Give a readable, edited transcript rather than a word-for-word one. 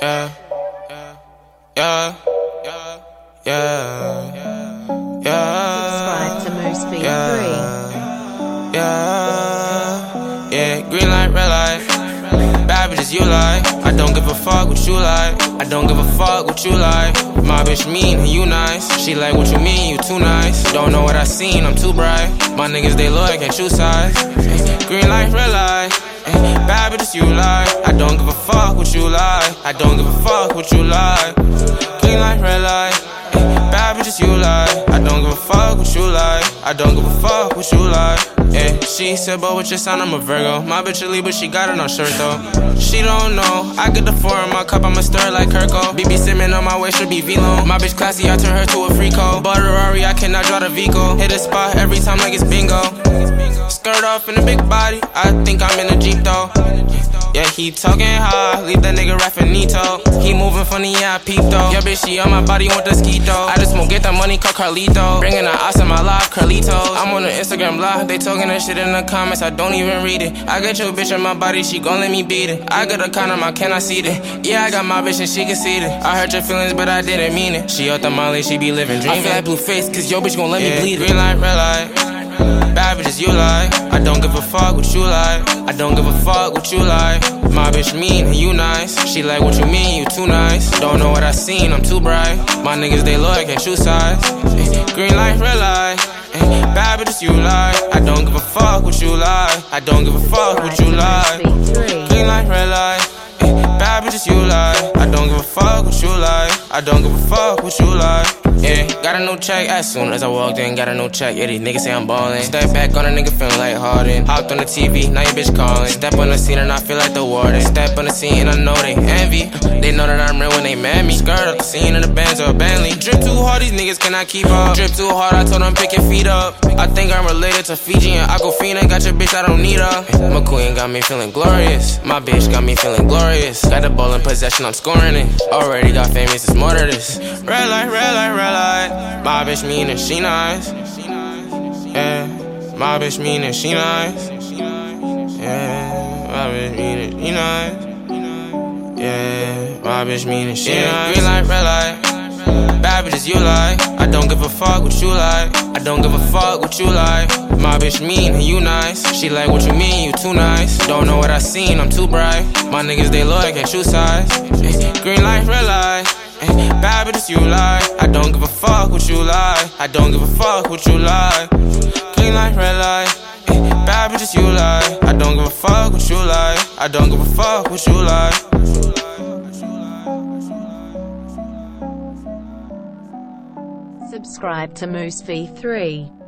yeah, yeah, yeah, yeah. Subscribe to Moose Feed 3. Yeah, green light, red light. Bad bitches, you like. I don't give a fuck what you like. I don't give a fuck what you like. My bitch mean and you nice. She like what you mean, you too nice. Don't know what I seen, I'm too bright. My niggas, they loyal, can't choose sides. Green light, red light. Bad bitches, you like. I don't give a fuck what you like. I don't give a fuck what you like. Green light, red light. Bad bitches, you like. I don't give a fuck what you like. I don't give a fuck what you like. Yeah, she said, but with your sign, I'm a Virgo. My bitch a Libra, she got it on shirt though. She don't know, I get the 4 in my cup, I'ma stir like Kirko. BB Simmons on my way, should be V-Lone. My bitch classy, I turn her to a freako. Butter Rari, I cannot draw the Vico. Hit a spot every time like it's bingo. Skirt off in a big body, I think I'm in a Jeep though. Yeah, he talking high, leave that nigga Raffinito. He moving funny, yeah, I peep though. Yeah, bitch, she on my body, want the ski though. I just won't get that money, call Carlito. Bringing the ass in my life, Carlitos. I'm on the Instagram live, they talking that shit in the comments, I don't even read it. I got your bitch in my body, she gon' let me beat it. I got a condom, I cannot see it. Yeah, I got my bitch and she can see it. I hurt your feelings, but I didn't mean it. She out the molly, she be living dreams. I feel like blue face, cause your bitch gon' let me bleed it. Green light, red light. Bad bitches, you like. I don't give a fuck what you like. I don't give a fuck what you like. My bitch mean and you nice. She like what you mean, you too nice. Don't know what I seen, I'm too bright. My niggas, they loyal, can't choose sides. Green light, red light. Bad bitches, you like. I don't give a fuck what you like. I don't give a fuck what you like. Green light, red light. Bad bitches, you like. I don't give a fuck what you like. I don't give a fuck what you like. Yeah, got a new check as soon as I walked in. Got a new check, yeah, these niggas say I'm ballin'. Step back on a nigga feeling like Harden. Hopped on the TV, now your bitch callin'. Step on the scene and I feel like the warden. Step on the scene and I know they envy. They know that I'm real when they mad me. Skirt up the scene in the Benz or a Bentley. Drip too hard, these niggas cannot keep up. Drip too hard, I told them pick your feet up. I think I'm related to Fiji and Aquafina. Got your bitch, I don't need her. My queen got me feeling glorious. My bitch got me feeling glorious. Got the ball in possession, I'm scoring it. Already got famous, it's more to this. Red light, red light, red light. My bitch mean and she nice. Yeah, my bitch mean and she nice. Yeah, my bitch mean and she nice. Yeah, my bitch mean and she nice. Green light, red light. Bad bitches, you like. I don't give a fuck what you like. I don't give a fuck what you like. My bitch mean and you nice. She like what you mean, you too nice. Don't know what I seen, I'm too bright. My niggas, they loyal, can't choose sides. Green light, red light. Bad bitches, you like. I don't give a fuck what you like. I don't give a fuck what you like. Green light, red light. Bad bitches, you like. I don't give a fuck what you like. I don't give a fuck what you like. Subscribe to Moose Feed 3.